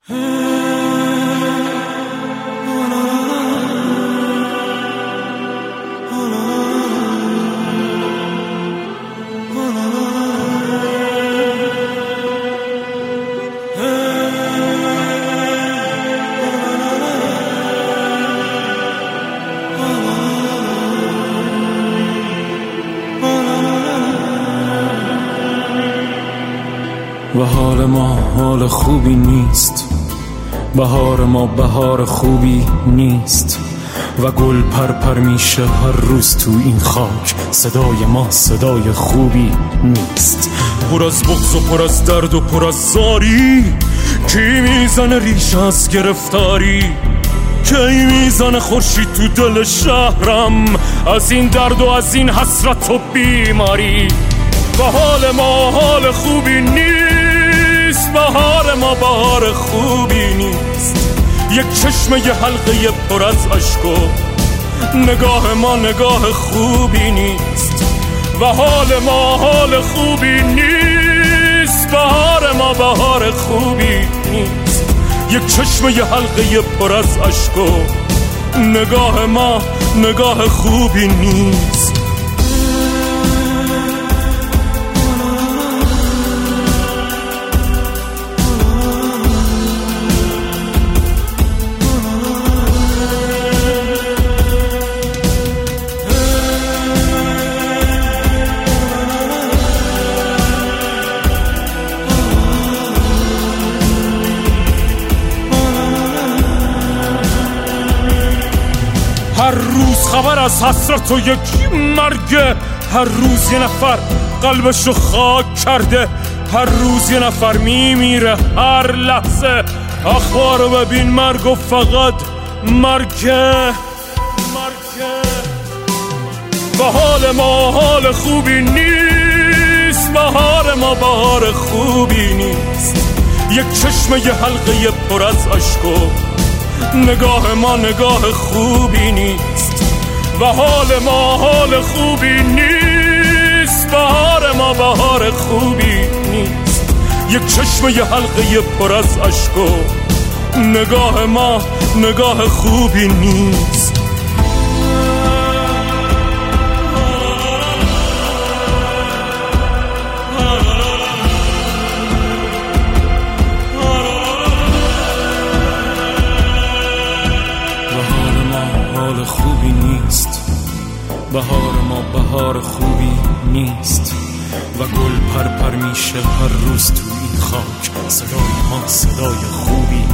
و حال ما حال خوبی نیست، بهار ما بهار خوبی نیست و گل پرپر میشه هر روز تو این خاک، صدای ما صدای خوبی نیست. پر از بغض و پر از درد و پر از زاری، کی میزنه ریشه از گرفتاری؟ کی میزنه خورشید تو دل شهرم از این درد و از این حسرت و بیماری؟ و حال ما حال خوبی نیست، بهار ما بهار خوبی نیست. یک چشمه یه حلقه پر از اشک و نگاه ما نگاه خوبی نیست. و حال ما حال خوبی نیست، بهار ما بهار خوبی نیست. یک چشمه یه حلقه پر از اشک و نگاه ما نگاه خوبی نیست. هر روز خبر از حسرت و یک مرگ، هر روز یه نفر قلبشو خاک کرده، هر روز یه نفر میمیره هر لحظه. اخبارو ببین مرگ و فقط مرگه. و حال ما حال خوبی نیست، بهار ما بهار خوبی نیست. یک چشمه یه حلقه پر از اشک و نگاه ما نگاه خوبی نیست. و حال ما حال خوبی نیست، بهار ما بهار خوبی نیست. یک چشمه یه حلقه پر از اشک و نگاه ما نگاه خوبی نیست. حال خوبی نیست، بهار ما بهار خوبی نیست و گل پرپر میشه هر روز تو این خاک، صدای ما صدای خوبی